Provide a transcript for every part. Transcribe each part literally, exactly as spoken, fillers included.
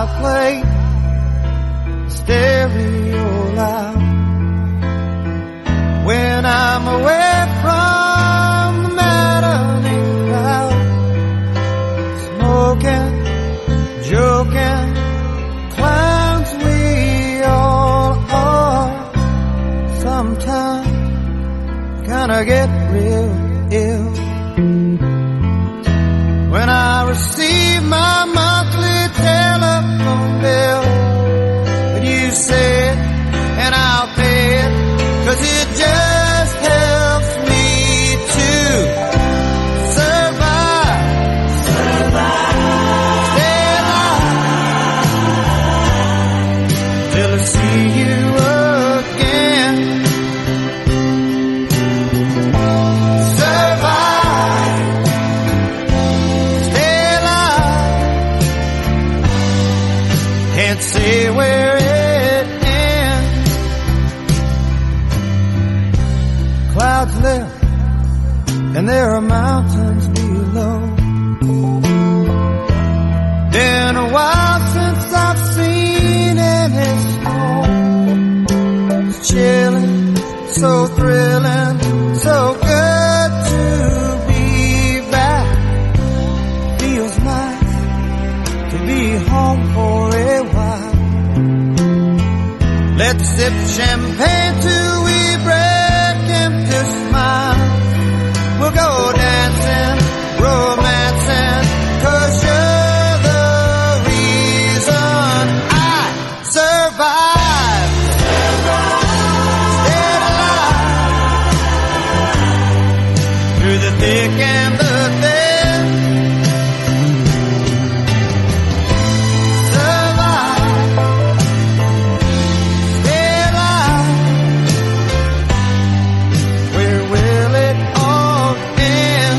I'll play stereo loud when I'm away from the maddening crowd, smoking, joking, clowns we all are. Sometimes gonna get real ill when I receive my monthly telephone bill. But you say it and I'll pay it, 'cause it just helps me to survive, survive, stay alive till I see you again. Survive, stay alive, can't say where it ends. Clouds lift and there are mountains below. Been a while since I've seen any snow. It's chilling, so thrilling, so good to be back. Feels nice to be home for a while. Let's sip champagne till we break into smiles. We'll go dancing, romancing, 'cause you're the reason I survive, stay alive through the thick and the thin. Survive, stay alive, where will it all end?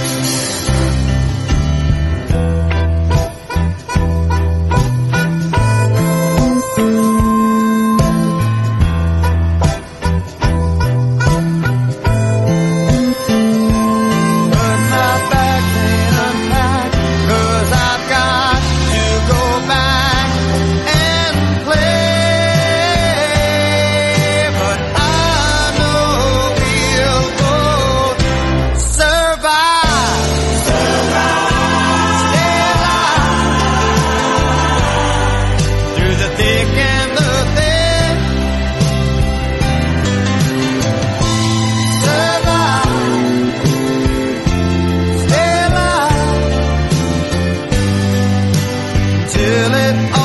But my bags ain't unpacked, 'cause I've got to go back and play. But I know we'll both survive, survive, stay alive through the thick and the thin. Survive, stay alive till it all